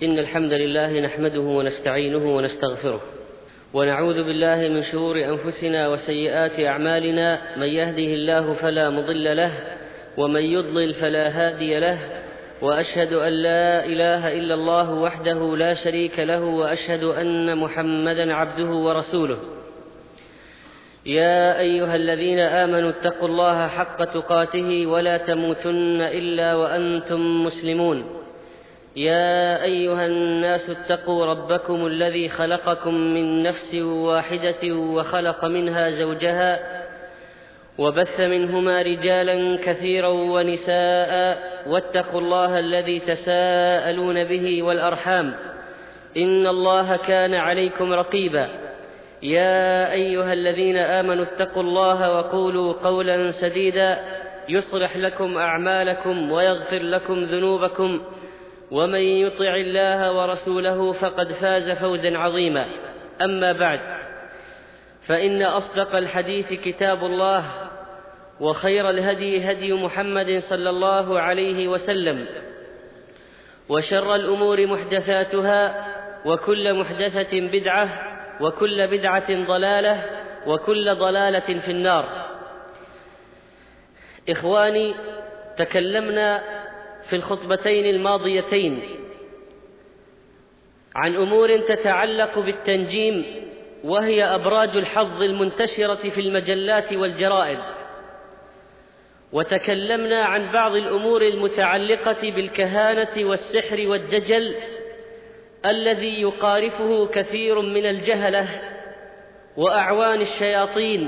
إن الحمد لله نحمده ونستعينه ونستغفره، ونعوذ بالله من شرور أنفسنا وسيئات أعمالنا. من يهده الله فلا مضل له، ومن يضلل فلا هادي له، وأشهد أن لا إله إلا الله وحده لا شريك له، وأشهد أن محمدًا عبده ورسوله. يا أيها الذين آمنوا اتقوا الله حق تقاته ولا تموتن إلا وأنتم مسلمون. يا أيها الناس اتقوا ربكم الذي خلقكم من نفس واحدة وخلق منها زوجها، وبث منهما رجالا كثيرا ونساء، واتقوا الله الذي تساءلون به والأرحام، إن الله كان عليكم رقيبا. يا أيها الذين آمنوا اتقوا الله وقولوا قولا سديدا يصلح لكم أعمالكم ويغفر لكم ذنوبكم، ومن يطع الله ورسوله فقد فاز فوزا عظيما. أما بعد، فإن أصدق الحديث كتاب الله، وخير الهدي هدي محمد صلى الله عليه وسلم، وشر الأمور محدثاتها، وكل محدثة بدعة، وكل بدعة ضلالة، وكل ضلالة في النار. إخواني، تكلمنا في الخطبتين الماضيتين عن أمور تتعلق بالتنجيم، وهي أبراج الحظ المنتشرة في المجلات والجرائد، وتكلمنا عن بعض الأمور المتعلقة بالكهانة والسحر والدجل الذي يقارفه كثير من الجهلة وأعوان الشياطين،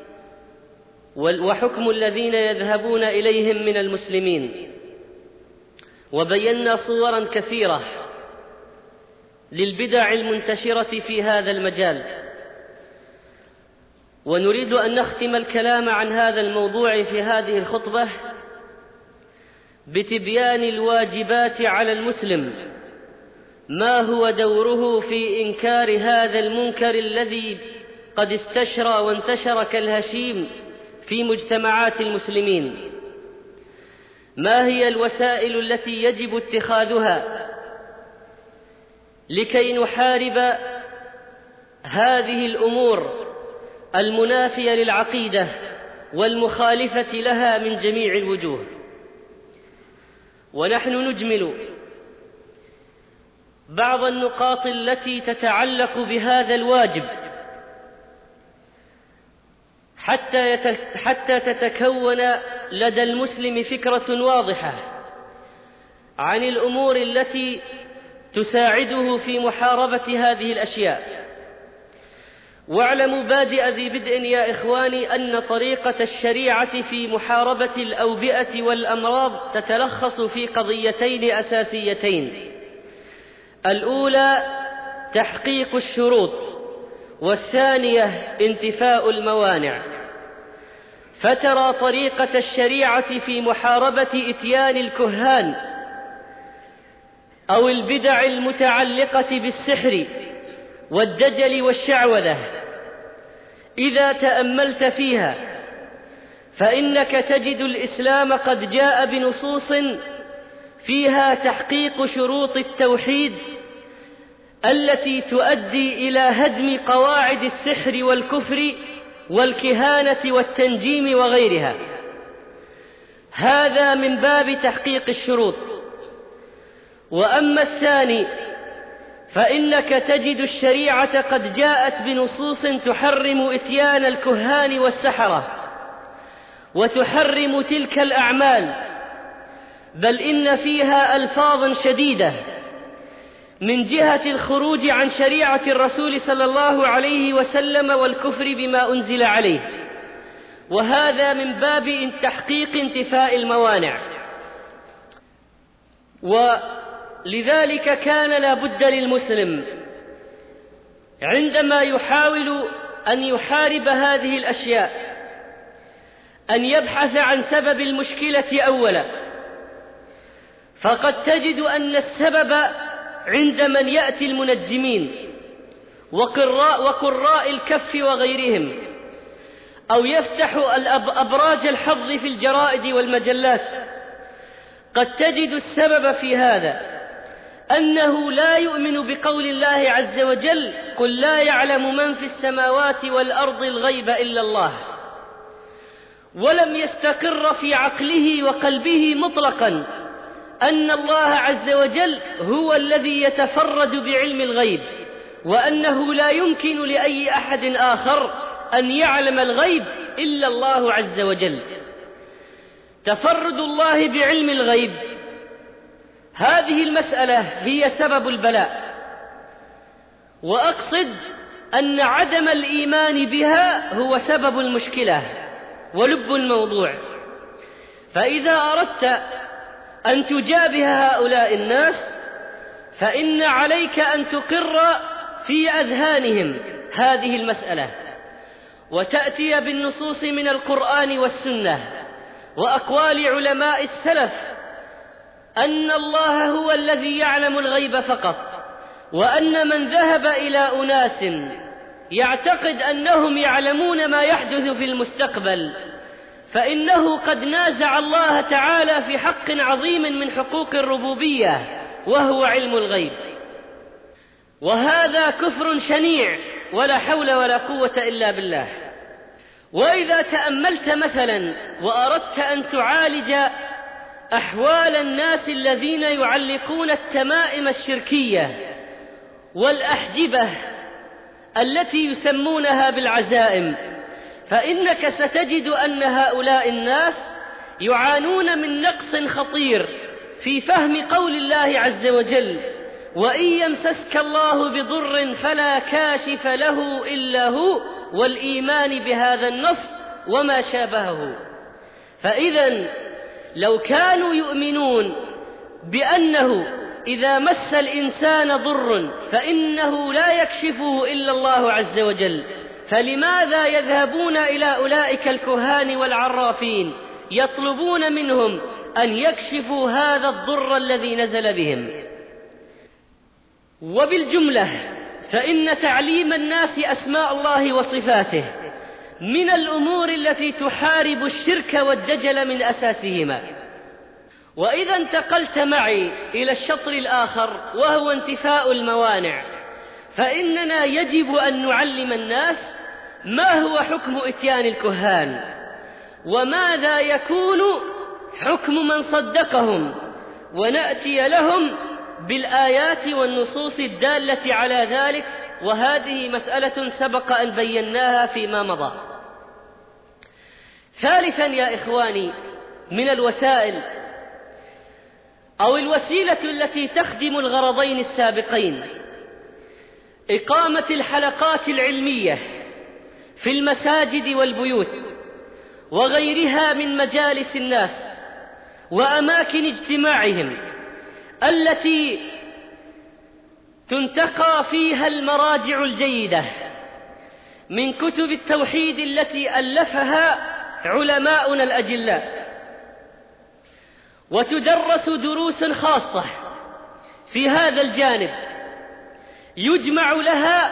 وحكم الذين يذهبون إليهم من المسلمين. وبينا صورا كثيرة للبدع المنتشرة في هذا المجال، ونريد أن نختم الكلام عن هذا الموضوع في هذه الخطبة بتبيان الواجبات على المسلم، ما هو دوره في إنكار هذا المنكر الذي قد استشرى وانتشر كالهشيم في مجتمعات المسلمين. ما هي الوسائل التي يجب اتخاذها لكي نحارب هذه الأمور المنافية للعقيدة والمخالفة لها من جميع الوجوه؟ ونحن نجمل بعض النقاط التي تتعلق بهذا الواجب حتى تتكون لدى المسلم فكرة واضحة عن الأمور التي تساعده في محاربة هذه الأشياء. واعلموا بادئ ذي بدء يا إخواني أن طريقة الشريعة في محاربة الأوبئة والأمراض تتلخص في قضيتين أساسيتين: الأولى تحقيق الشروط، والثانية انتفاء الموانع. فترى طريقة الشريعة في محاربة إتيان الكهان أو البدع المتعلقة بالسحر والدجل والشعوذة، إذا تأملت فيها فإنك تجد الإسلام قد جاء بنصوص فيها تحقيق شروط التوحيد التي تؤدي إلى هدم قواعد السحر والكفر والكهانة والتنجيم وغيرها. هذا من باب تحقيق الشروط. وأما الثاني، فإنك تجد الشريعة قد جاءت بنصوص تحرم إتيان الكهان والسحرة وتحرم تلك الأعمال، بل إن فيها ألفاظا شديدة من جهة الخروج عن شريعة الرسول صلى الله عليه وسلم والكفر بما أنزل عليه، وهذا من باب تحقيق انتفاء الموانع. ولذلك كان لا بد للمسلم عندما يحاول أن يحارب هذه الأشياء أن يبحث عن سبب المشكلة أولا. فقد تجد أن السبب عند من يأتي المنجمين وقراء الكف وغيرهم، أو يفتح أبراج الحظ في الجرائد والمجلات. قد تجد السبب في هذا أنه لا يؤمن بقول الله عز وجل: قل لا يعلم من في السماوات والأرض الغيب إلا الله، ولم يستقر في عقله وقلبه مطلقا أن الله عز وجل هو الذي يتفرد بعلم الغيب، وأنه لا يمكن لأي أحد آخر أن يعلم الغيب إلا الله عز وجل. تفرد الله بعلم الغيب، هذه المسألة هي سبب البلاء، وأقصد أن عدم الإيمان بها هو سبب المشكلة ولب الموضوع. فإذا أردت أن تجابه هؤلاء الناس فإن عليك أن تقر في أذهانهم هذه المسألة، وتأتي بالنصوص من القرآن والسنة وأقوال علماء السلف أن الله هو الذي يعلم الغيب فقط، وأن من ذهب إلى أناس يعتقد أنهم يعلمون ما يحدث في المستقبل فإنه قد نازع الله تعالى في حق عظيم من حقوق الربوبية، وهو علم الغيب، وهذا كفر شنيع ولا حول ولا قوة إلا بالله. وإذا تأملت مثلا وأردت أن تعالج أحوال الناس الذين يعلقون التمائم الشركية والأحجبة التي يسمونها بالعزائم، فإنك ستجد أن هؤلاء الناس يعانون من نقص خطير في فهم قول الله عز وجل: وإن يمسسك الله بضر فلا كاشف له إلا هو، والإيمان بهذا النص وما شابهه. فإذا لو كانوا يؤمنون بأنه إذا مس الإنسان ضر فإنه لا يكشفه إلا الله عز وجل، فلماذا يذهبون إلى أولئك الكهان والعرافين يطلبون منهم أن يكشفوا هذا الضر الذي نزل بهم؟ وبالجملة فإن تعليم الناس أسماء الله وصفاته من الأمور التي تحارب الشرك والدجل من أساسهما. وإذا انتقلت معي إلى الشطر الآخر وهو انتفاء الموانع، فإننا يجب أن نعلم الناس ما هو حكم إتيان الكهان، وماذا يكون حكم من صدقهم، ونأتي لهم بالآيات والنصوص الدالة على ذلك، وهذه مسألة سبق أن بيناها فيما مضى. ثالثا يا إخواني، من الوسائل أو الوسيلة التي تخدم الغرضين السابقين إقامة الحلقات العلمية في المساجد والبيوت وغيرها من مجالس الناس وأماكن اجتماعهم التي تنتقى فيها المراجع الجيدة من كتب التوحيد التي ألفها علماؤنا الأجلاء، وتدرس دروس خاصة في هذا الجانب يجمع لها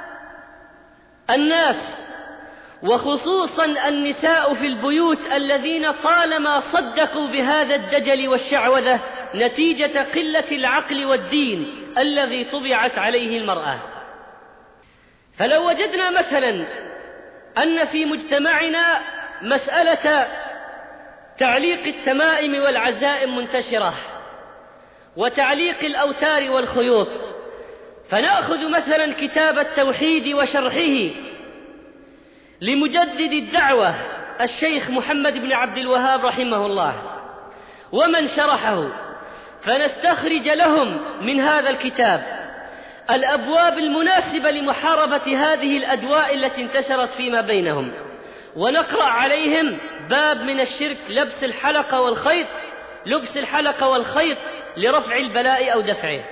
الناس، وخصوصا النساء في البيوت الذين طالما صدقوا بهذا الدجل والشعوذة نتيجة قلة العقل والدين الذي طبعت عليه المرأة. فلو وجدنا مثلا أن في مجتمعنا مسألة تعليق التمائم والعزائم منتشرة، وتعليق الأوتار والخيوط، فنأخذ مثلا كتاب التوحيد وشرحه لمجدد الدعوة الشيخ محمد بن عبد الوهاب رحمه الله ومن شرحه، فنستخرج لهم من هذا الكتاب الأبواب المناسبة لمحاربة هذه الأدواء التي انتشرت فيما بينهم، ونقرأ عليهم باب من الشرك لبس الحلقة والخيط لرفع البلاء أو دفعه،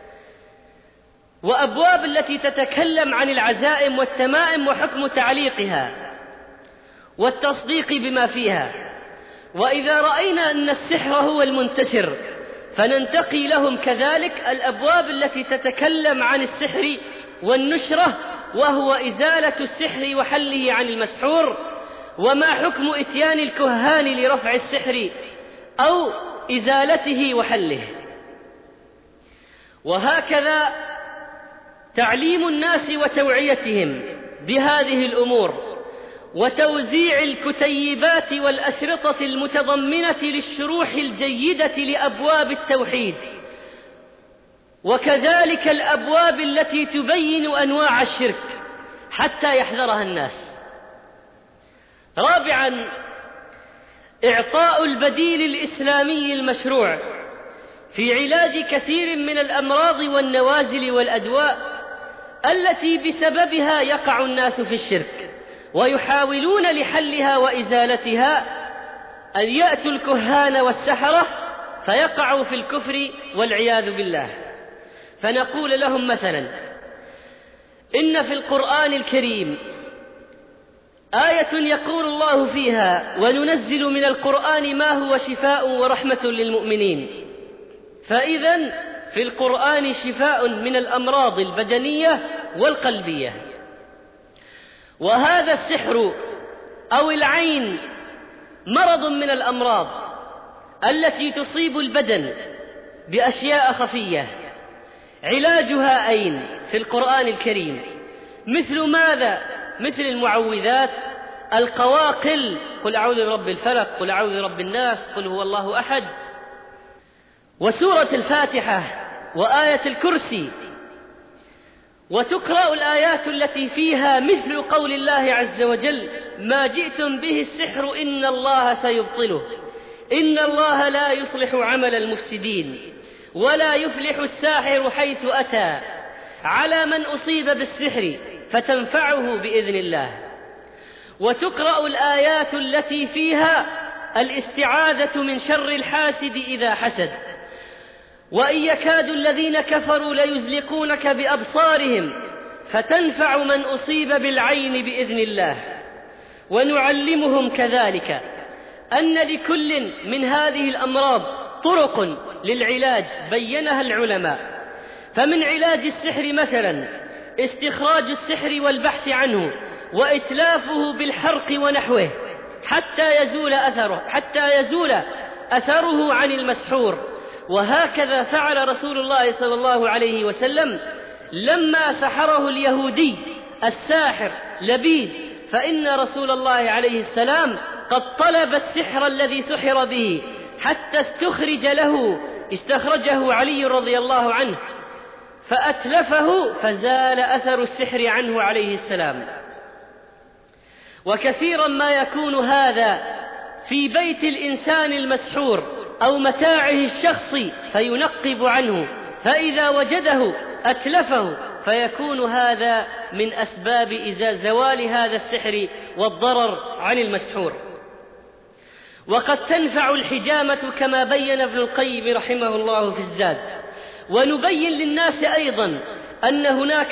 وأبواب التي تتكلم عن العزائم والتمائم وحكم تعليقها والتصديق بما فيها. وإذا رأينا أن السحر هو المنتشر فننتقي لهم كذلك الأبواب التي تتكلم عن السحر والنشرة، وهو إزالة السحر وحله عن المسحور، وما حكم إتيان الكهان لرفع السحر أو إزالته وحله. وهكذا تعليم الناس وتوعيتهم بهذه الأمور وتوزيع الكتيبات والأشرطة المتضمنة للشروح الجيدة لأبواب التوحيد، وكذلك الأبواب التي تبين أنواع الشرك حتى يحذرها الناس. رابعا، إعطاء البديل الإسلامي المشروع في علاج كثير من الأمراض والنوازل والأدواء التي بسببها يقع الناس في الشرك، ويحاولون لحلها وإزالتها أن يأتوا الكهان والسحرة فيقعوا في الكفر والعياذ بالله. فنقول لهم مثلا: إن في القرآن الكريم آية يقول الله فيها: وننزل من القرآن ما هو شفاء ورحمة للمؤمنين. فإذن في القرآن شفاء من الأمراض البدنية والقلبية. وهذا السحر أو العين مرض من الأمراض التي تصيب البدن بأشياء خفية. علاجها أين؟ في القرآن الكريم. مثل ماذا؟ مثل المعوذات، القواقل، قل أعوذ برب الفلق، قل أعوذ برب الناس، قل هو الله أحد، وسورة الفاتحة، وآية الكرسي. وتقرأ الآيات التي فيها مثل قول الله عز وجل: ما جئتم به السحر إن الله سيبطله، إن الله لا يصلح عمل المفسدين، ولا يفلح الساحر حيث أتى، على من أصيب بالسحر فتنفعه بإذن الله. وتقرأ الآيات التي فيها الاستعاذة من شر الحاسد إذا حسد: وإن يكاد الذين كفروا ليزلقونك بأبصارهم، فتنفع من أصيب بالعين بإذن الله. ونعلمهم كذلك أن لكل من هذه الأمراض طرق للعلاج بينها العلماء. فمن علاج السحر مثلا استخراج السحر والبحث عنه وإتلافه بالحرق ونحوه حتى يزول أثره عن المسحور. وهكذا فعل رسول الله صلى الله عليه وسلم لما سحره اليهودي الساحر لبيد، فإن رسول الله عليه السلام قد طلب السحر الذي سحر به حتى استخرجه علي رضي الله عنه فأتلفه، فزال أثر السحر عنه عليه السلام. وكثيرا ما يكون هذا في بيت الإنسان المسحور أو متاعه الشخصي فينقب عنه، فإذا وجده أتلفه، فيكون هذا من أسباب زوال هذا السحر والضرر عن المسحور. وقد تنفع الحجامة كما بين ابن القيم رحمه الله في الزاد. ونبين للناس أيضا أن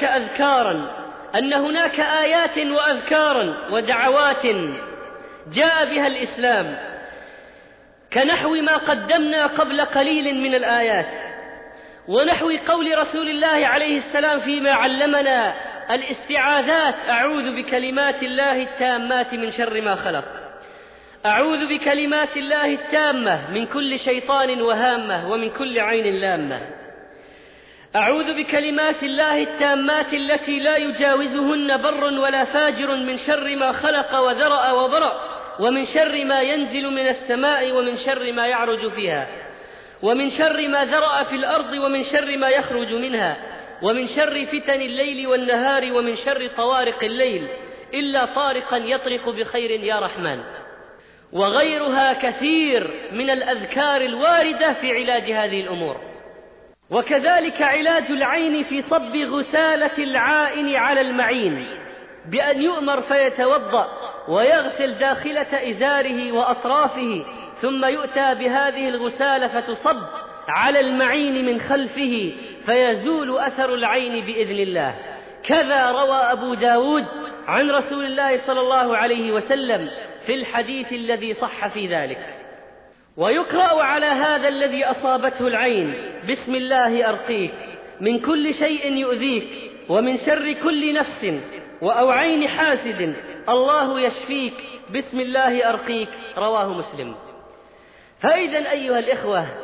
هناك آيات وأذكارا ودعوات جاء بها الإسلام، كنحو ما قدمنا قبل قليل من الآيات، ونحو قول رسول الله عليه السلام فيما علمنا الاستعاذات: أعوذ بكلمات الله التامات من شر ما خلق، أعوذ بكلمات الله التامة من كل شيطان وهامة ومن كل عين لامة، أعوذ بكلمات الله التامات التي لا يجاوزهن بر ولا فاجر من شر ما خلق وذرأ وبرأ، ومن شر ما ينزل من السماء ومن شر ما يعرج فيها، ومن شر ما ذرأ في الأرض ومن شر ما يخرج منها، ومن شر فتن الليل والنهار، ومن شر طوارق الليل إلا طارقا يطرق بخير يا رحمن. وغيرها كثير من الأذكار الواردة في علاج هذه الأمور. وكذلك علاج العين في صب غسالة العائن على المعين، بأن يؤمر فيتوضأ ويغسل داخلة إزاره وأطرافه، ثم يؤتى بهذه الغسالة فتصب على المعين من خلفه فيزول أثر العين بإذن الله. كذا روى أبو داود عن رسول الله صلى الله عليه وسلم في الحديث الذي صح في ذلك. ويقرأ على هذا الذي أصابته العين: بسم الله أرقيك من كل شيء يؤذيك، ومن شر كل نفس أو عين حاسد، الله يشفيك، بسم الله أرقيك، رواه مسلم. فإذن أيها الإخوة،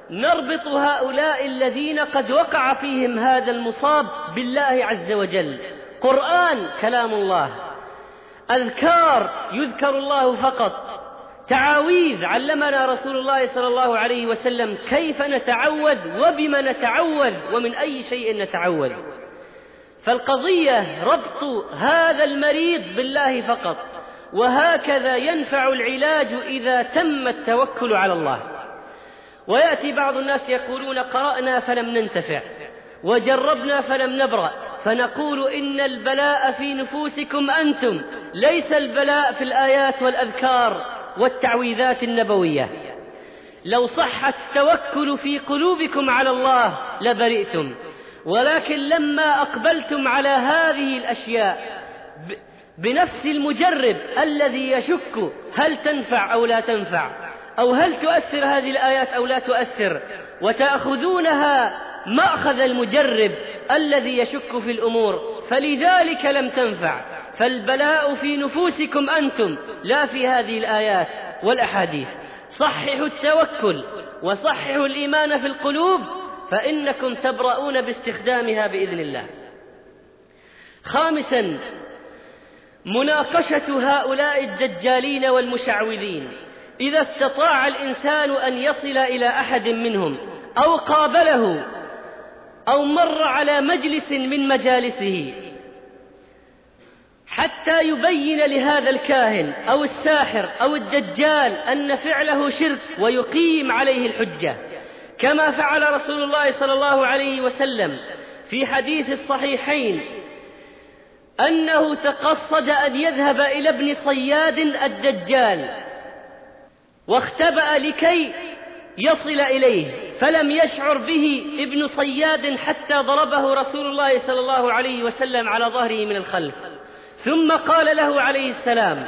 نربط هؤلاء الذين قد وقع فيهم هذا المصاب بالله عز وجل. قرآن كلام الله، أذكار يذكر الله فقط، تعاويذ علمنا رسول الله صلى الله عليه وسلم كيف نتعوذ وبما نتعوذ ومن أي شيء نتعوذ. فالقضية ربط هذا المريض بالله فقط، وهكذا ينفع العلاج إذا تم التوكل على الله. ويأتي بعض الناس يقولون قرأنا فلم ننتفع وجربنا فلم نبرأ، فنقول إن البلاء في نفوسكم أنتم، ليس البلاء في الآيات والأذكار والتعويذات النبوية. لو صح التوكل في قلوبكم على الله لبرئتم، ولكن لما أقبلتم على هذه الأشياء بنفس المجرب الذي يشك هل تنفع أو لا تنفع، أو هل تؤثر هذه الآيات أو لا تؤثر، وتأخذونها مأخذ المجرب الذي يشك في الأمور، فلذلك لم تنفع. فالبلاء في نفوسكم أنتم لا في هذه الآيات والأحاديث. صححوا التوكل وصححوا الإيمان في القلوب، فإنكم تبرؤون باستخدامها بإذن الله. خامسا، مناقشة هؤلاء الدجالين والمشعوذين. إذا استطاع الإنسان أن يصل إلى أحد منهم أو قابله أو مر على مجلس من مجالسه حتى يبين لهذا الكاهن أو الساحر أو الدجال أن فعله شرك ويقيم عليه الحجة، كما فعل رسول الله صلى الله عليه وسلم في حديث الصحيحين أنه تقصد أن يذهب إلى ابن صياد الدجال واختبأ لكي يصل إليه، فلم يشعر به ابن صياد حتى ضربه رسول الله صلى الله عليه وسلم على ظهره من الخلف، ثم قال له عليه السلام.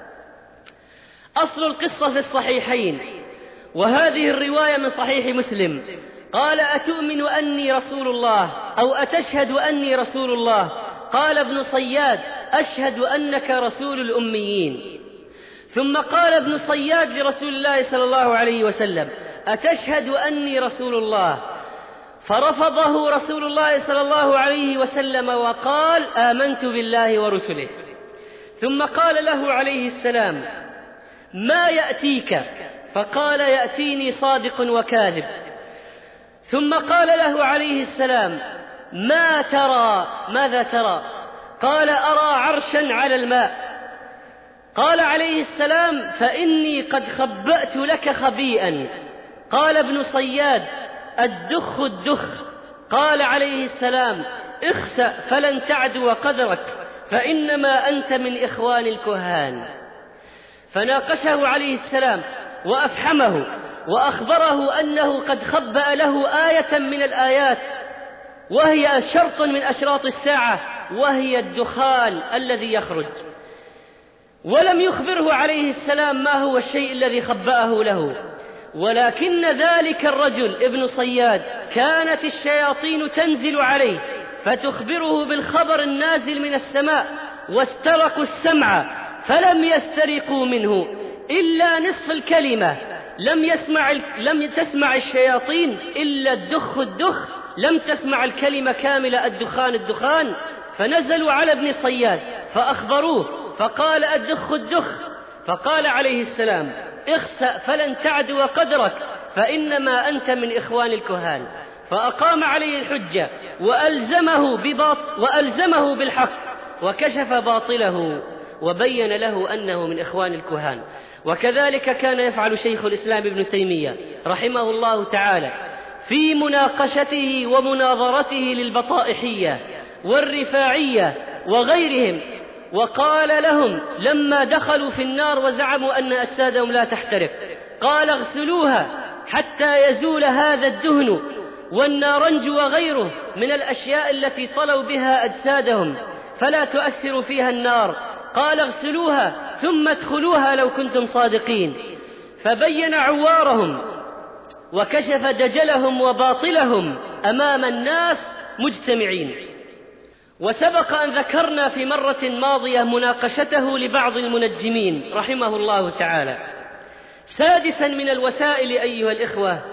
أصل القصة في الصحيحين، وهذه الرواية من صحيح مسلم. قال: أتؤمن أني رسول الله أو أتشهد أني رسول الله؟ قال ابن صياد: أشهد أنك رسول الأميين. ثم قال ابن صياد لرسول الله صلى الله عليه وسلم: أتشهد أني رسول الله؟ فرفضه رسول الله صلى الله عليه وسلم وقال: آمنت بالله ورسله. ثم قال له عليه السلام: ما يأتيك؟ فقال: يأتيني صادق وكاذب. ثم قال له عليه السلام: ما ترى؟ ماذا ترى؟ قال: أرى عرشا على الماء. قال عليه السلام: فإني قد خبأت لك خبيئا. قال ابن صياد: الدخ الدخ. قال عليه السلام: اخسأ فلن تعدو قدرك، فإنما أنت من إخوان الكهان. فناقشه عليه السلام وأفحمه وأخبره أنه قد خبأ له آية من الآيات، وهي شرط من أشراط الساعة، وهي الدخان الذي يخرج، ولم يخبره عليه السلام ما هو الشيء الذي خبأه له. ولكن ذلك الرجل ابن صياد كانت الشياطين تنزل عليه فتخبره بالخبر النازل من السماء، واسترقوا السمع فلم يسترقوا منه إلا نصف الكلمة. لم تسمع الشياطين إلا الدخ الدخ، لم تسمع الكلمة كاملة الدخان الدخان. فنزلوا على ابن صياد فأخبروه، فقال: الدخ الدخ. فقال عليه السلام: اخسأ فلن تعدو قدرك، فإنما أنت من إخوان الكهان. فأقام عليه الحجة وألزمه بالحق، وكشف باطله وبين له أنه من إخوان الكهان. وكذلك كان يفعل شيخ الإسلام ابن تيمية رحمه الله تعالى في مناقشته ومناظرته للبطائحية والرفاعية وغيرهم. وقال لهم لما دخلوا في النار وزعموا أن أجسادهم لا تحترق، قال: اغسلوها حتى يزول هذا الدهن والنارنج وغيره من الأشياء التي طلوا بها أجسادهم فلا تؤثر فيها النار. قال: اغسلوها ثم ادخلوها لو كنتم صادقين. فبين عوارهم وكشف دجلهم وباطلهم أمام الناس مجتمعين. وسبق أن ذكرنا في مرة ماضية مناقشته لبعض المنجمين رحمه الله تعالى. سادسا من الوسائل أيها الإخوة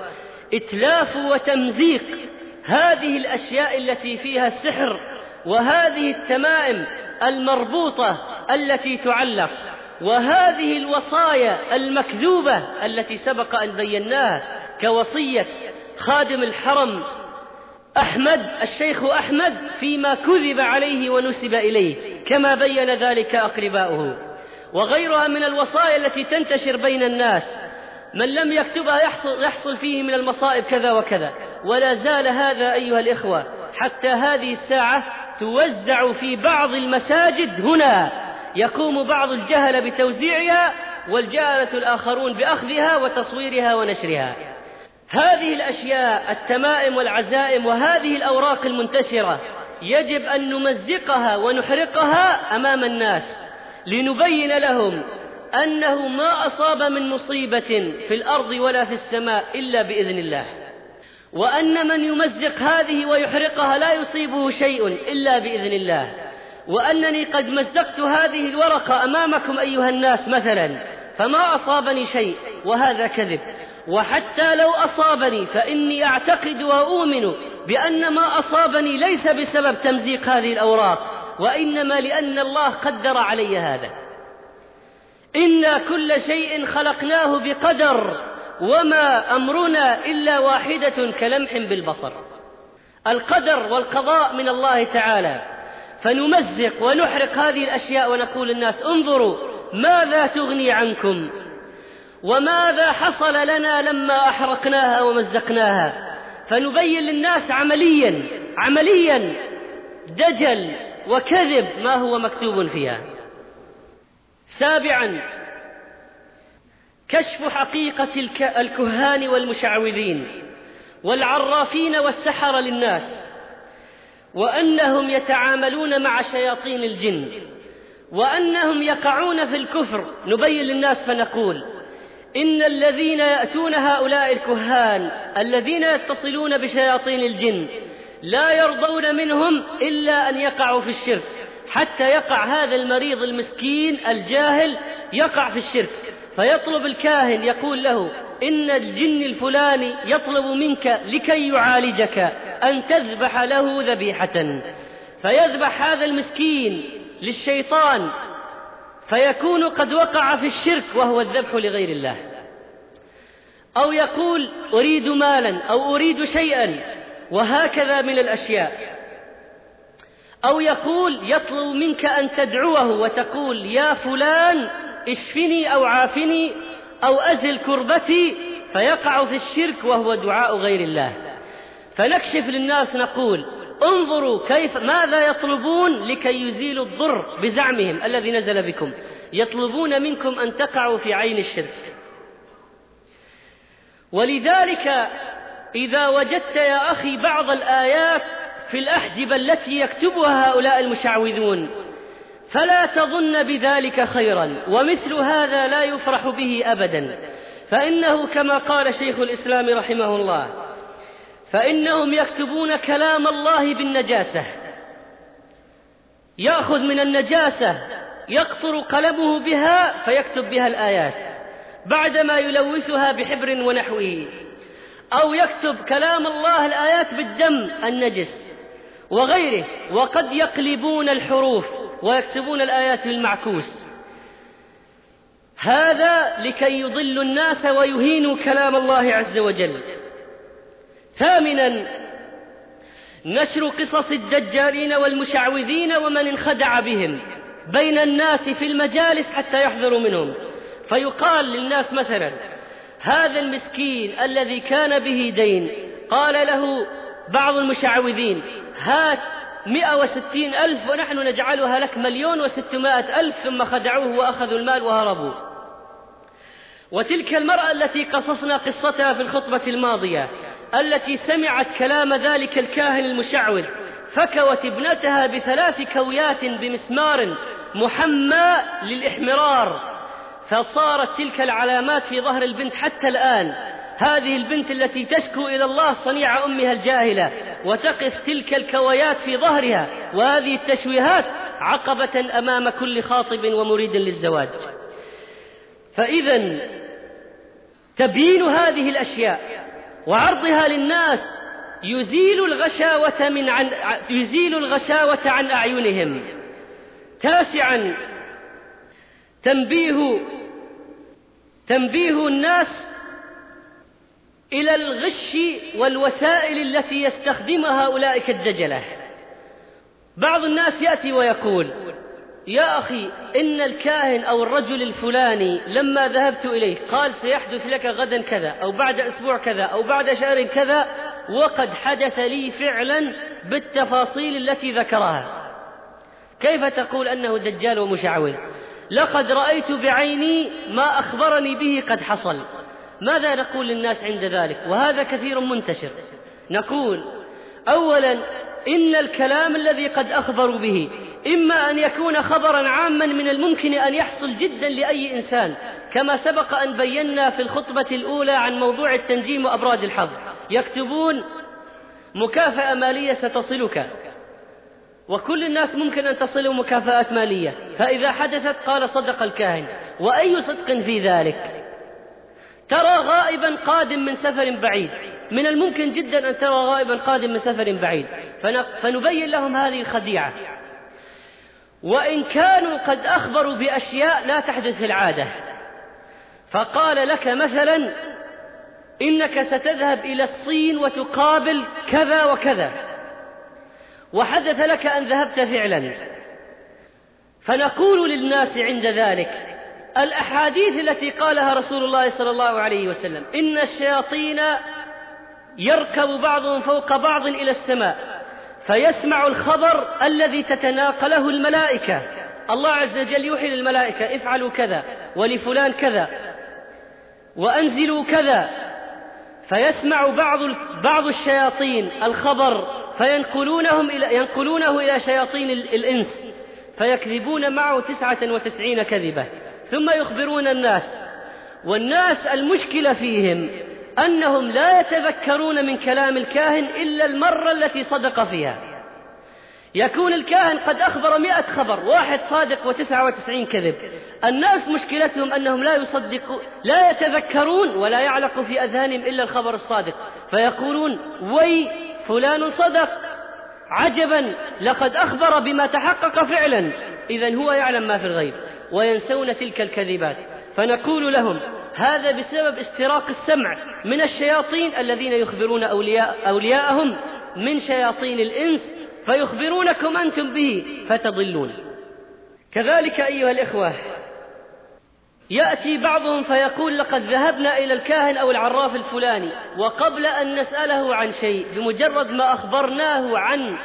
إتلاف وتمزيق هذه الأشياء التي فيها السحر وهذه التمائم المربوطة التي تعلق وهذه الوصايا المكذوبة التي سبق أن بيناها كوصية خادم الحرم أحمد الشيخ أحمد فيما كذب عليه ونسب إليه كما بين ذلك أقرباؤه، وغيرها من الوصايا التي تنتشر بين الناس، من لم يكتبها يحصل فيه من المصائب كذا وكذا. ولا زال هذا أيها الإخوة حتى هذه الساعة توزع في بعض المساجد هنا، يقوم بعض الجهل بتوزيعها والجهلة الآخرون بأخذها وتصويرها ونشرها. هذه الأشياء التمائم والعزائم وهذه الأوراق المنتشرة يجب أن نمزقها ونحرقها أمام الناس لنبين لهم أنه ما أصاب من مصيبة في الأرض ولا في السماء إلا بإذن الله، وأن من يمزق هذه ويحرقها لا يصيبه شيء إلا بإذن الله، وأنني قد مزقت هذه الورقة أمامكم أيها الناس مثلا فما أصابني شيء، وهذا كذب. وحتى لو أصابني فإني أعتقد وأؤمن بأن ما أصابني ليس بسبب تمزيق هذه الأوراق، وإنما لأن الله قدر علي هذا. إنا كل شيء خلقناه بقدر وما أمرنا إلا واحدة كلمح بالبصر. القدر والقضاء من الله تعالى، فنمزق ونحرق هذه الأشياء ونقول للناس انظروا ماذا تغني عنكم وماذا حصل لنا لما أحرقناها ومزقناها، فنبين للناس عمليا دجل وكذب ما هو مكتوب فيها. سابعا، كشف حقيقة الكهان والمشعوذين والعرافين والسحرة للناس، وأنهم يتعاملون مع شياطين الجن، وأنهم يقعون في الكفر. نبين للناس فنقول إن الذين يأتون هؤلاء الكهان الذين يتصلون بشياطين الجن لا يرضون منهم إلا أن يقعوا في الشرك، حتى يقع هذا المريض المسكين الجاهل يقع في الشرك، فيطلب الكاهن يقول له إن الجن الفلاني يطلب منك لكي يعالجك أن تذبح له ذبيحة، فيذبح هذا المسكين للشيطان فيكون قد وقع في الشرك وهو الذبح لغير الله. أو يقول أريد مالا أو أريد شيئا، وهكذا من الأشياء. أو يقول يطلب منك أن تدعوه وتقول يا فلان اشفني أو عافني أو أزل كربتي، فيقع في الشرك وهو دعاء غير الله. فنكشف للناس نقول انظروا ماذا يطلبون لكي يزيلوا الضر بزعمهم الذي نزل بكم، يطلبون منكم أن تقعوا في عين الشرك. ولذلك إذا وجدت يا أخي بعض الآيات في الأحجبة التي يكتبها هؤلاء المشعوذون فلا تظن بذلك خيرا، ومثل هذا لا يفرح به أبدا، فإنه كما قال شيخ الإسلام رحمه الله فإنهم يكتبون كلام الله بالنجاسة، يأخذ من النجاسة يقطر قلمه بها فيكتب بها الآيات بعدما يلوثها بحبر ونحوه، أو يكتب كلام الله الآيات بالدم النجس وغيره، وقد يقلبون الحروف ويكتبون الآيات بالمعكوس، هذا لكي يضلوا الناس ويهينوا كلام الله عز وجل. ثامنا، نشر قصص الدجالين والمشعوذين ومن انخدع بهم بين الناس في المجالس حتى يحذروا منهم، فيقال للناس مثلا هذا المسكين الذي كان به دين قال له بعض المشعوذين هات 160,000 ونحن نجعلها لك 1,600,000، ثم خدعوه وأخذوا المال وهربوا. وتلك المرأة التي قصصنا قصتها في الخطبة الماضية التي سمعت كلام ذلك الكاهن المشعوذ فكوت ابنتها ب3 كويات بمسمار محمى للإحمرار، فصارت تلك العلامات في ظهر البنت حتى الآن. هذه البنت التي تشكو إلى الله صنيع أمها الجاهلة وتقف تلك الكويات في ظهرها، وهذه التشويهات عقبة أمام كل خاطب ومريد للزواج. فإذن تبيين هذه الأشياء وعرضها للناس يزيل الغشاوة عن أعينهم. 9، تنبيه الناس إلى الغش والوسائل التي يستخدمها أولئك الدجلة. بعض الناس يأتي ويقول: يا أخي، إن الكاهن أو الرجل الفلاني لما ذهبت إليه قال سيحدث لك غدا كذا، أو بعد أسبوع كذا، أو بعد شهر كذا، وقد حدث لي فعلا بالتفاصيل التي ذكرها. كيف تقول أنه دجال ومشعوذ؟ لقد رأيت بعيني ما أخبرني به قد حصل. ماذا نقول للناس عند ذلك؟ وهذا كثير منتشر. نقول: أولا، إن الكلام الذي قد أخبروا به إما أن يكون خبرا عاما من الممكن أن يحصل جدا لأي إنسان، كما سبق أن بينا في الخطبة الأولى عن موضوع التنجيم وأبراج الحظ. يكتبون: مكافأة مالية ستصلك، وكل الناس ممكن أن تصلوا مكافآت مالية، فإذا حدثت قال صدق الكاهن. وأي صدق في ذلك؟ ترى غائبا قادم من سفر بعيد، من الممكن جدا أن ترى غائبا قادم من سفر بعيد، فنبين لهم هذه الخديعة. وإن كانوا قد أخبروا بأشياء لا تحدث في العادة، فقال لك مثلا: إنك ستذهب إلى الصين وتقابل كذا وكذا، وحدث لك أن ذهبت فعلا، فنقول للناس عند ذلك: الأحاديث التي قالها رسول الله صلى الله عليه وسلم إن الشياطين يركب بعضهم فوق بعض إلى السماء فيسمع الخبر الذي تتناقله الملائكة. الله عز وجل يوحي للملائكة: افعلوا كذا، ولفلان كذا، وأنزلوا كذا، فيسمع بعض الشياطين الخبر ينقلونه إلى شياطين الإنس، فيكذبون معه 99 كذبة، ثم يخبرون الناس. والناس المشكلة فيهم أنهم لا يتذكرون من كلام الكاهن إلا المرة التي صدق فيها. يكون الكاهن قد أخبر 100 خبر، 1 صادق و99 كذب. الناس مشكلتهم أنهم لا يتذكرون ولا يعلق في أذهانهم إلا الخبر الصادق، فيقولون: وي فلان صدق، عجبا، لقد أخبر بما تحقق فعلا، إذن هو يعلم ما في الغيب، وينسون تلك الكذبات. فنقول لهم: هذا بسبب استراق السمع من الشياطين الذين يخبرون أولياءهم من شياطين الإنس، فيخبرونكم أنتم به فتضلون. كذلك أيها الإخوة، يأتي بعضهم فيقول: لقد ذهبنا إلى الكاهن أو العراف الفلاني، وقبل أن نسأله عن شيء، بمجرد ما أخبرناه عن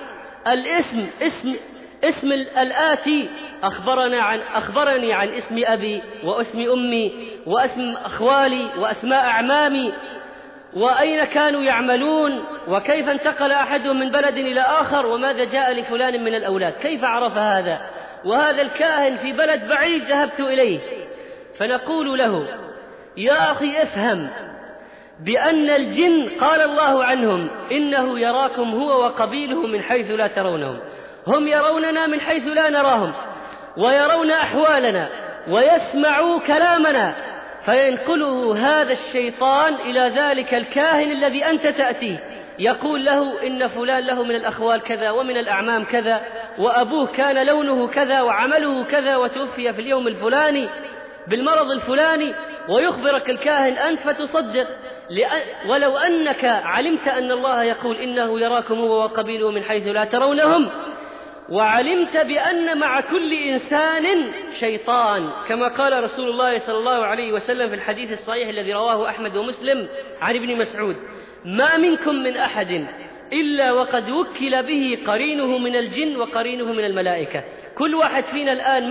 اسم الآتي أخبرني عن اسم أبي واسم أمي واسم أخوالي وأسماء أعمامي، وأين كانوا يعملون، وكيف انتقل أحدهم من بلد إلى آخر، وماذا جاء لفلان من الأولاد. كيف عرف هذا؟ وهذا الكاهن في بلد بعيد ذهبت إليه. فنقول له: يا أخي، افهم بأن الجن قال الله عنهم: إنه يراكم هو وقبيله من حيث لا ترونهم. هم يروننا من حيث لا نراهم، ويرون أحوالنا، ويسمعوا كلامنا، فينقله هذا الشيطان إلى ذلك الكاهن الذي أنت تأتيه، يقول له: إن فلان له من الأخوال كذا، ومن الأعمام كذا، وأبوه كان لونه كذا، وعمله كذا، وتوفي في اليوم الفلاني بالمرض الفلاني، ويخبرك الكاهن أنت فتصدق، ولو أنك علمت أن الله يقول: إنه يراكم هو وقبيله من حيث لا ترونهم، وعلمت بأن مع كل إنسان شيطان، كما قال رسول الله صلى الله عليه وسلم في الحديث الصحيح الذي رواه أحمد ومسلم عن ابن مسعود: ما منكم من أحد إلا وقد وكل به قرينه من الجن وقرينه من الملائكة. كل واحد فينا الآن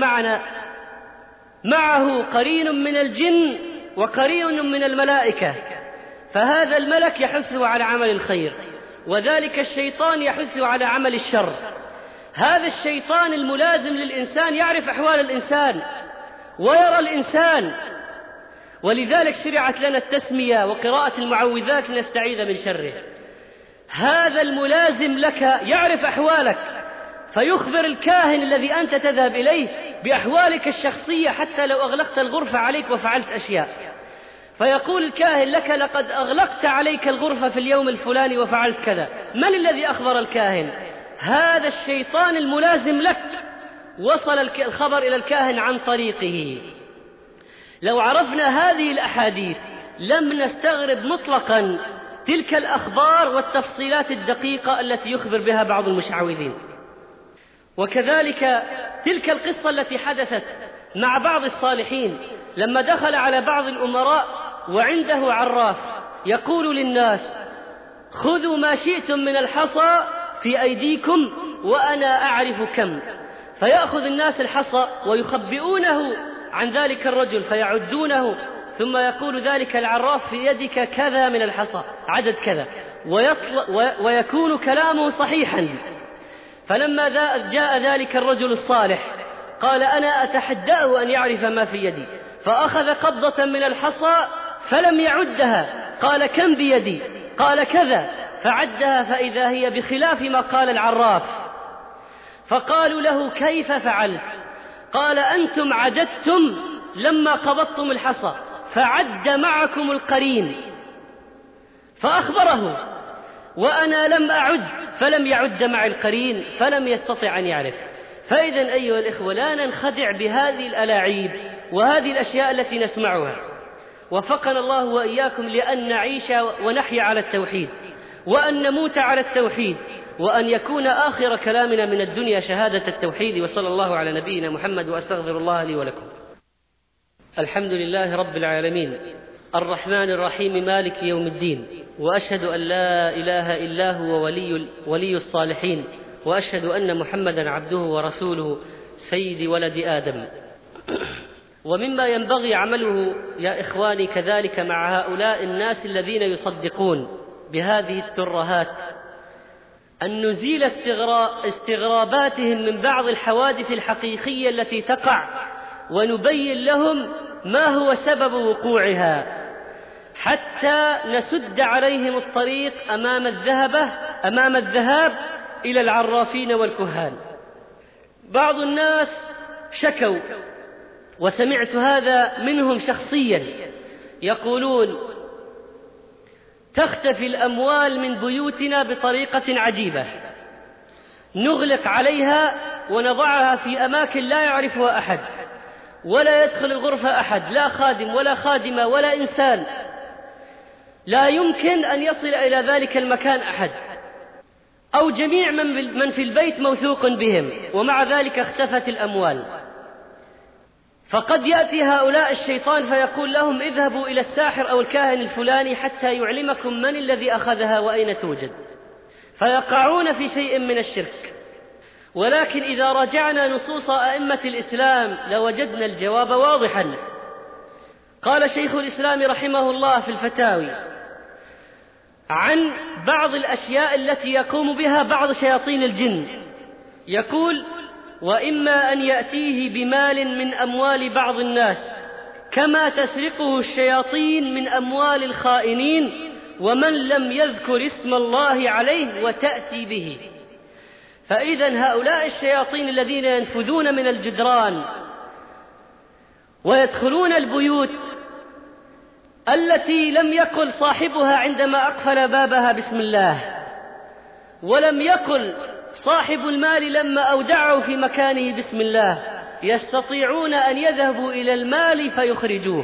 معه قرين من الجن وقرين من الملائكة، فهذا الملك يحثه على عمل الخير، وذلك الشيطان يحثه على عمل الشر. هذا الشيطان الملازم للإنسان يعرف أحوال الإنسان ويرى الإنسان، ولذلك شرعت لنا التسمية وقراءة المعوذات لنستعيذ من شره. هذا الملازم لك يعرف أحوالك، فيخبر الكاهن الذي أنت تذهب إليه بأحوالك الشخصية، حتى لو أغلقت الغرفة عليك وفعلت أشياء. فيقول الكاهن لك لقد أغلقت عليك الغرفة في اليوم الفلاني وفعلت كذا. من الذي أخبر الكاهن؟ هذا الشيطان الملازم لك وصل الخبر إلى الكاهن عن طريقه. لو عرفنا هذه الأحاديث لم نستغرب مطلقا تلك الأخبار والتفصيلات الدقيقة التي يخبر بها بعض المشعوذين. وكذلك تلك القصة التي حدثت مع بعض الصالحين لما دخل على بعض الأمراء وعنده عراف يقول للناس: خذوا ما شئتم من الحصى في أيديكم وأنا أعرف كم. فيأخذ الناس الحصى ويخبئونه عن ذلك الرجل فيعدونه، ثم يقول ذلك العراف: في يدك كذا من الحصى، عدد كذا، ويكون كلامه صحيحا. فلما جاء ذلك الرجل الصالح قال: أنا أتحداه أن يعرف ما في يدي، فأخذ قبضة من الحصى فلم يعدها، قال: كم بيدي؟ قال: كذا، فعدها فإذا هي بخلاف ما قال العراف. فقالوا له: كيف فعلت؟ قال: أنتم عددتم لما قبضتم الحصى، فعد معكم القرين. فأخبره، وأنا لم أعد فلم يعد مع القرين فلم يستطع أن يعرف. فإذا أيها الإخوة لا ننخدع بهذه الألاعيب وهذه الأشياء التي نسمعها. وفقنا الله وإياكم لأن نعيش ونحيا على التوحيد، وأن نموت على التوحيد، وأن يكون آخر كلامنا من الدنيا شهادة التوحيد. وصلى الله على نبينا محمد، وأستغفر الله لي ولكم. الحمد لله رب العالمين، الرحمن الرحيم، مالك يوم الدين، وأشهد أن لا إله إلا هو ولي الصالحين، وأشهد أن محمدا عبده ورسوله سيد ولد آدم. ومما ينبغي عمله يا إخواني كذلك مع هؤلاء الناس الذين يصدقون بهذه الترهات أن نزيل استغراباتهم من بعض الحوادث الحقيقية التي تقع، ونبين لهم ما هو سبب وقوعها، حتى نسد عليهم الطريق أمام الذهاب إلى العرافين والكهان. بعض الناس شكوا، وسمعت هذا منهم شخصيا، يقولون: تختفي الأموال من بيوتنا بطريقة عجيبة، نغلق عليها ونضعها في أماكن لا يعرفها أحد، ولا يدخل الغرفة أحد، لا خادم ولا خادمة ولا إنسان، لا يمكن أن يصل إلى ذلك المكان أحد، أو جميع من في البيت موثوق بهم، ومع ذلك اختفت الأموال. فقد يأتي هؤلاء الشيطان فيقول لهم: اذهبوا إلى الساحر أو الكاهن الفلاني حتى يعلمكم من الذي أخذها وأين توجد، فيقعون في شيء من الشرك. ولكن إذا رجعنا نصوص أئمة الإسلام لوجدنا الجواب واضحا. قال شيخ الإسلام رحمه الله في الفتاوي عن بعض الأشياء التي يقوم بها بعض شياطين الجن، يقول: وإما أن يأتيه بمال من أموال بعض الناس كما تسرقه الشياطين من أموال الخائنين ومن لم يذكر اسم الله عليه وتأتي به. فإذا هؤلاء الشياطين الذين ينفذون من الجدران ويدخلون البيوت التي لم يقل صاحبها عندما أقفل بابها بسم الله، ولم يقل صاحب المال لما أودعه في مكانه بسم الله، يستطيعون أن يذهبوا إلى المال فيخرجوه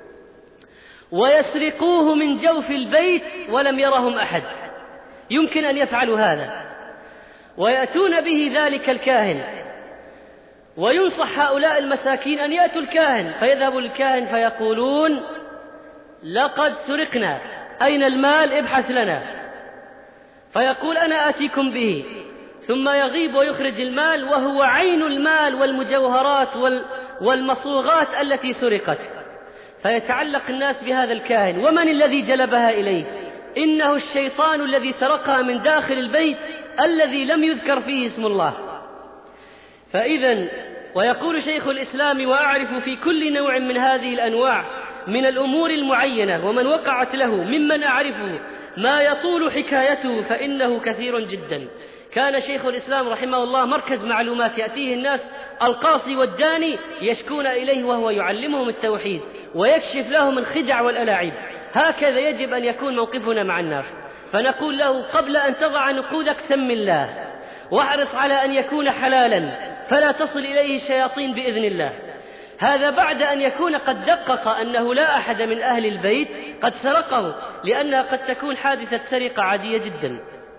ويسرقوه من جوف البيت ولم يرهم أحد. يمكن أن يفعلوا هذا، ويأتون به ذلك الكاهن، وينصح هؤلاء المساكين أن يأتوا الكاهن، فيذهبوا الكاهن فيقولون: لقد سرقنا، أين المال؟ ابحث لنا. فيقول: أنا آتيكم به، ثم يغيب ويخرج المال وهو عين المال والمجوهرات والمصوغات التي سرقت. فيتعلق الناس بهذا الكاهن: ومن الذي جلبها إليه؟ إنه الشيطان الذي سرقها من داخل البيت الذي لم يذكر فيه اسم الله. فإذا ويقول شيخ الإسلام: وأعرف في كل نوع من هذه الأنواع من الأمور المعينة ومن وقعت له ممن أعرفه ما يطول حكايته فإنه كثير جدا. كان شيخ الإسلام رحمه الله مركز معلومات، يأتيه الناس القاصي والداني يشكون إليه وهو يعلمهم التوحيد ويكشف لهم الخدع والألاعيب. هكذا يجب أن يكون موقفنا مع الناس. فنقول له: قبل أن تضع نقودك سم الله، واحرص على أن يكون حلالا فلا تصل إليه الشياطين بإذن الله. هذا بعد أن يكون قد دقق أنه لا أحد من أهل البيت قد سرقه، لأنها قد تكون حادثة سرقة عادية جدا.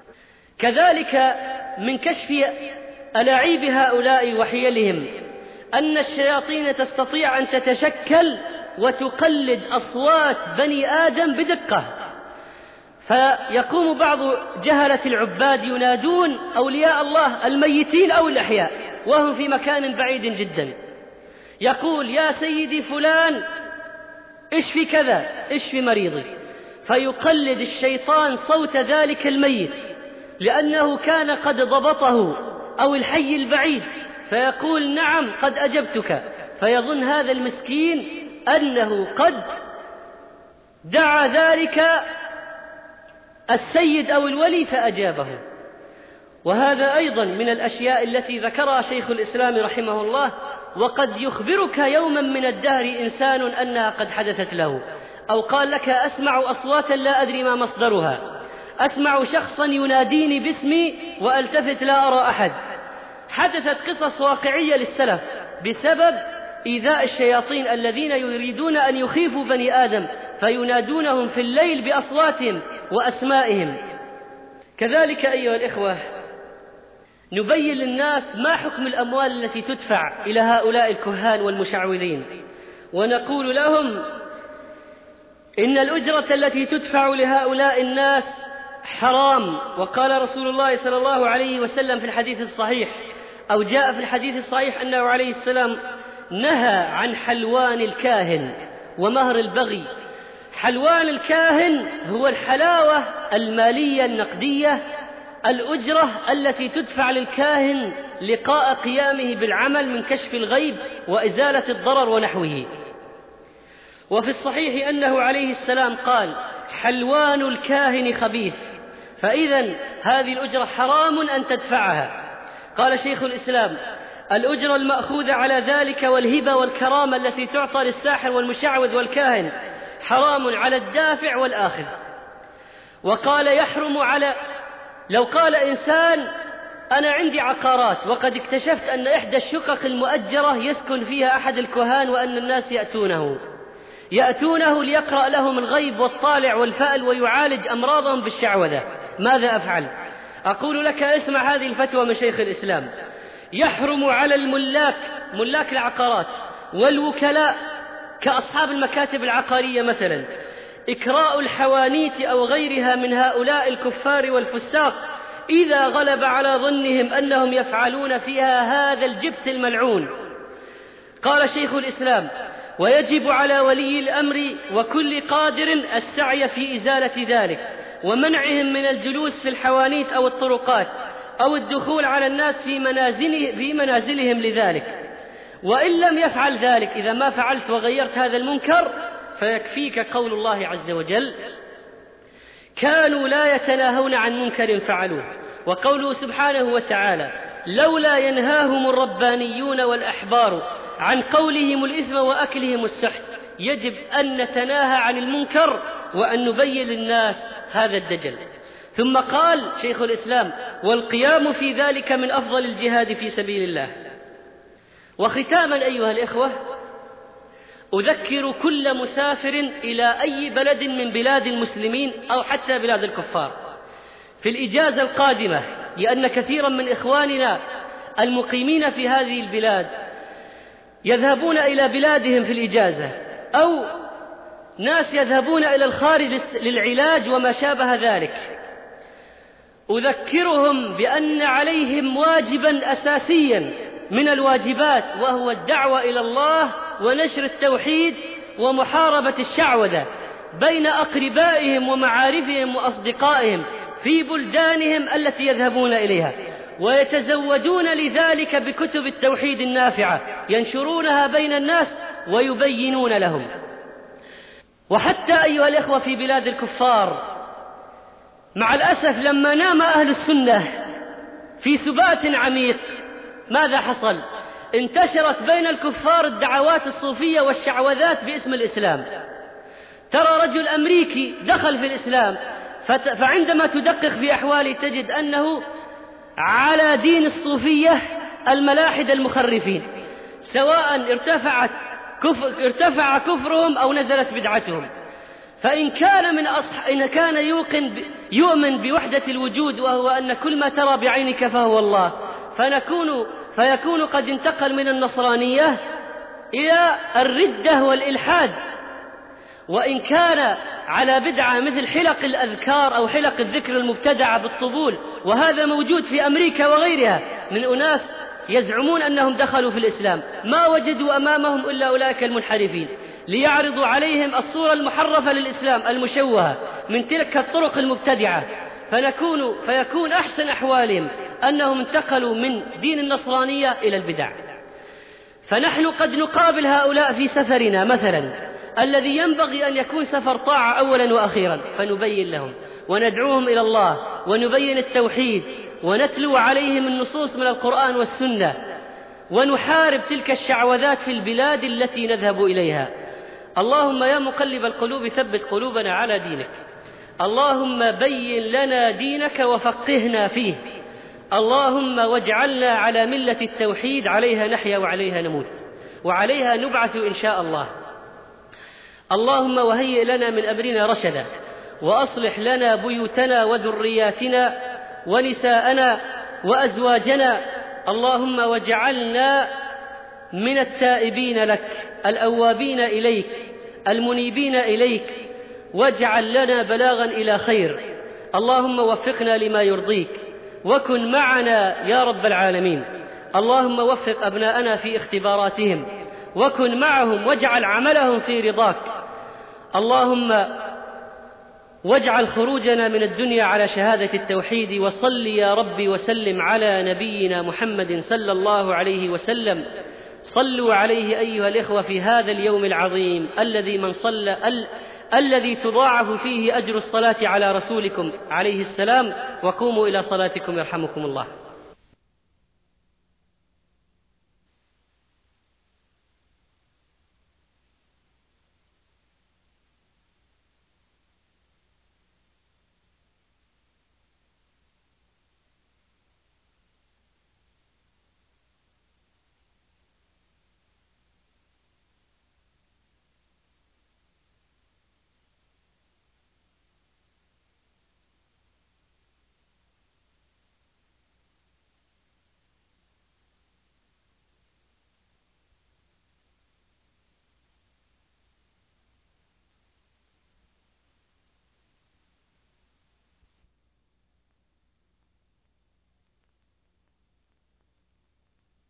كذلك من كشف ألاعيب هؤلاء وحيلهم أن الشياطين تستطيع أن تتشكل وتقلد أصوات بني آدم بدقة، فيقوم بعض جهلة العباد ينادون أولياء الله الميتين أو الأحياء وهم في مكان بعيد جدا، يقول: يا سيدي فلان اشفي كذا، اشفي مريضي، فيقلد الشيطان صوت ذلك الميت لأنه كان قد ضبطه، أو الحي البعيد، فيقول: نعم قد أجبتك، فيظن هذا المسكين أنه قد دعا ذلك السيد أو الولي فأجابه. وهذا أيضا من الأشياء التي ذكرها شيخ الإسلام رحمه الله. وقد يخبرك يوما من الدهر إنسان أنها قد حدثت له، أو قال لك: أسمع أصواتا لا أدري ما مصدرها، أسمع شخصا يناديني باسمي وألتفت لا أرى أحد. حدثت قصص واقعية للسلف بسبب إيذاء الشياطين الذين يريدون أن يخيفوا بني آدم فينادونهم في الليل بأصواتهم وأسمائهم. كذلك أيها الإخوة نبين للناس ما حكم الأموال التي تدفع إلى هؤلاء الكهان والمشعوذين، ونقول لهم: إن الأجرة التي تدفع لهؤلاء الناس حرام. وقال رسول الله صلى الله عليه وسلم في الحديث الصحيح، أو جاء في الحديث الصحيح، أنه عليه السلام نهى عن حلوان الكاهن ومهر البغي. حلوان الكاهن هو الحلاوة المالية النقدية، الأجرة التي تدفع للكاهن لقاء قيامه بالعمل من كشف الغيب وإزالة الضرر ونحوه. وفي الصحيح أنه عليه السلام قال: حلوان الكاهن خبيث، فإذا هذه الأجرة حرام أن تدفعها. قال شيخ الإسلام: الأجرة المأخوذة على ذلك والهبة والكرامة التي تعطى للساحر والمشعوذ والكاهن حرام على الدافع والآخذ. وقال: يحرم على، لو قال إنسان: أنا عندي عقارات وقد اكتشفت أن إحدى الشقق المؤجرة يسكن فيها أحد الكهان وأن الناس يأتونه ليقرأ لهم الغيب والطالع والفأل ويعالج أمراضهم بالشعوذة، ماذا أفعل؟ أقول لك: اسمع هذه الفتوى من شيخ الإسلام: يحرم على ملاك العقارات والوكلاء كأصحاب المكاتب العقارية مثلا إكراء الحوانيت أو غيرها من هؤلاء الكفار والفساق إذا غلب على ظنهم أنهم يفعلون فيها هذا الجبت الملعون. قال شيخ الإسلام: ويجب على ولي الأمر وكل قادر السعي في إزالة ذلك ومنعهم من الجلوس في الحوانيت أو الطرقات أو الدخول على الناس في منازلهم لذلك. وإن لم يفعل ذلك، إذا ما فعلت وغيرت هذا المنكر، فيكفيك قول الله عز وجل: كانوا لا يتناهون عن منكر فعلوه. وقوله سبحانه وتعالى: لولا ينهاهم الربانيون والأحبار عن قولهم الإثم وأكلهم السحت. يجب أن نتناهى عن المنكر وأن نبين للناس هذا الدجل. ثم قال شيخ الإسلام: والقيام في ذلك من أفضل الجهاد في سبيل الله. وختاما أيها الإخوة، أذكر كل مسافر إلى أي بلد من بلاد المسلمين أو حتى بلاد الكفار في الإجازة القادمة، لأن كثيرا من إخواننا المقيمين في هذه البلاد يذهبون إلى بلادهم في الإجازة، أو ناس يذهبون إلى الخارج للعلاج وما شابه ذلك. أذكرهم بأن عليهم واجبا أساسيا من الواجبات، وهو الدعوة إلى الله ونشر التوحيد ومحاربة الشعوذة بين أقربائهم ومعارفهم وأصدقائهم في بلدانهم التي يذهبون إليها، ويتزودون لذلك بكتب التوحيد النافعة ينشرونها بين الناس ويبينون لهم. وحتى أيها الإخوة في بلاد الكفار، مع الأسف لما نام أهل السنة في سبات عميق، ماذا حصل؟ انتشرت بين الكفار الدعوات الصوفية والشعوذات باسم الإسلام. ترى رجل أمريكي دخل في الإسلام، فعندما تدقق في أحواله تجد أنه على دين الصوفية الملاحدة المخرفين، سواء ارتفع كفرهم أو نزلت بدعتهم. فإن كان يؤمن بوحدة الوجود، وهو أن كل ما ترى بعينك فهو الله، فيكون قد انتقل من النصرانية إلى الردة والإلحاد. وإن كان على بدعة مثل حلق الأذكار أو حلق الذكر المبتدعة بالطبول، وهذا موجود في أمريكا وغيرها من أناس يزعمون أنهم دخلوا في الإسلام، ما وجدوا أمامهم إلا أولئك المنحرفين ليعرضوا عليهم الصورة المحرفة للإسلام المشوهة من تلك الطرق المبتدعة، فيكون أحسن أحوالهم أنهم انتقلوا من دين النصرانية إلى البدع. فنحن قد نقابل هؤلاء في سفرنا مثلا الذي ينبغي أن يكون سفر طاعة أولا وأخيرا، فنبين لهم وندعوهم إلى الله ونبين التوحيد ونتلو عليهم النصوص من القرآن والسنة، ونحارب تلك الشعوذات في البلاد التي نذهب إليها. اللهم يا مقلب القلوب ثبت قلوبنا على دينك، اللهم بين لنا دينك وفقهنا فيه، اللهم واجعلنا على ملة التوحيد، عليها نحيا وعليها نموت وعليها نبعث إن شاء الله. اللهم وهيئ لنا من أمرنا رشدا، وأصلح لنا بيوتنا وذرياتنا ونساءنا وأزواجنا، اللهم واجعلنا من التائبين لك الأوابين إليك المنيبين إليك، واجعل لنا بلاغا إلى خير. اللهم وفقنا لما يرضيك وكن معنا يا رب العالمين. اللهم وفق أبناءنا في اختباراتهم وكن معهم واجعل عملهم في رضاك. اللهم واجعل خروجنا من الدنيا على شهادة التوحيد. وصل يا ربي وسلم على نبينا محمد صلى الله عليه وسلم. صلوا عليه أيها الإخوة في هذا اليوم العظيم الذي تضاعف فيه أجر الصلاة على رسولكم عليه السلام. وقوموا إلى صلاتكم يرحمكم الله.